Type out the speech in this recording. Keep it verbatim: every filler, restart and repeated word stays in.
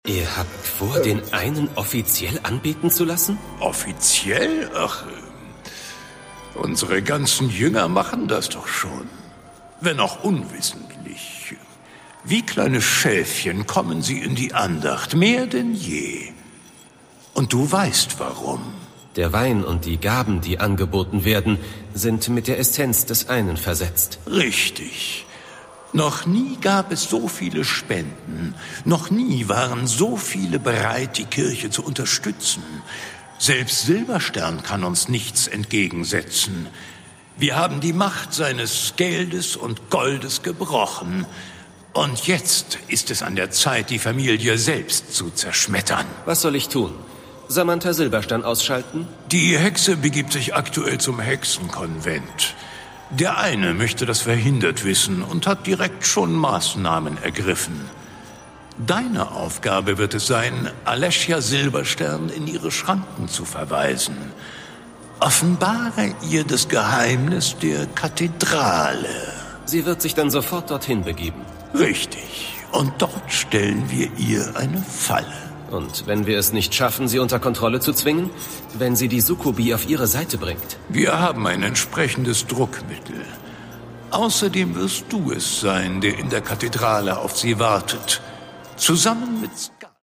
Ihr habt vor, den einen offiziell anbeten zu lassen? Offiziell? Ach, unsere ganzen Jünger machen das doch schon. Wenn auch unwissentlich. Wie kleine Schäfchen kommen sie in die Andacht, mehr denn je. Und du weißt warum. Der Wein und die Gaben, die angeboten werden, sind mit der Essenz des einen versetzt. Richtig. Noch nie gab es so viele Spenden. Noch nie waren so viele bereit, die Kirche zu unterstützen. Selbst Silberstern kann uns nichts entgegensetzen. Wir haben die Macht seines Geldes und Goldes gebrochen. Und jetzt ist es an der Zeit, die Familie selbst zu zerschmettern. Was soll ich tun? Samantha Silberstern ausschalten? Die Hexe begibt sich aktuell zum Hexenkonvent. Der eine möchte das verhindert wissen und hat direkt schon Maßnahmen ergriffen. Deine Aufgabe wird es sein, Alessia Silberstern in ihre Schranken zu verweisen. Offenbare ihr das Geheimnis der Kathedrale. Sie wird sich dann sofort dorthin begeben. Richtig. Und dort stellen wir ihr eine Falle. Und wenn wir es nicht schaffen, sie unter Kontrolle zu zwingen? Wenn sie die Sukkubi auf ihre Seite bringt? Wir haben ein entsprechendes Druckmittel. Außerdem wirst du es sein, der in der Kathedrale auf sie wartet. Zusammen mit...